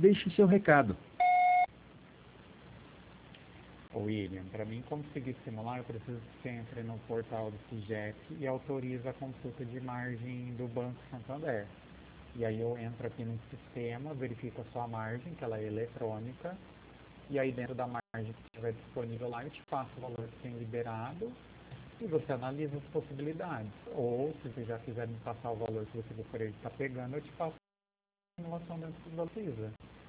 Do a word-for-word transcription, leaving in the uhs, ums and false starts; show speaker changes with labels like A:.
A: Deixe seu recado.
B: William, para mim conseguir simular, eu preciso que você entre no portal do FIGEP e autorize a consulta de margem do Banco Santander. E aí eu entro aqui no sistema, verifico a sua margem, que ela é eletrônica, e aí dentro da margem que estiver disponível lá, eu te passo o valor que tem liberado e você analisa as possibilidades. Ou, se você já quiser me passar o valor que você gostaria de estar pegando, eu te passo a simulação dentro do Visa.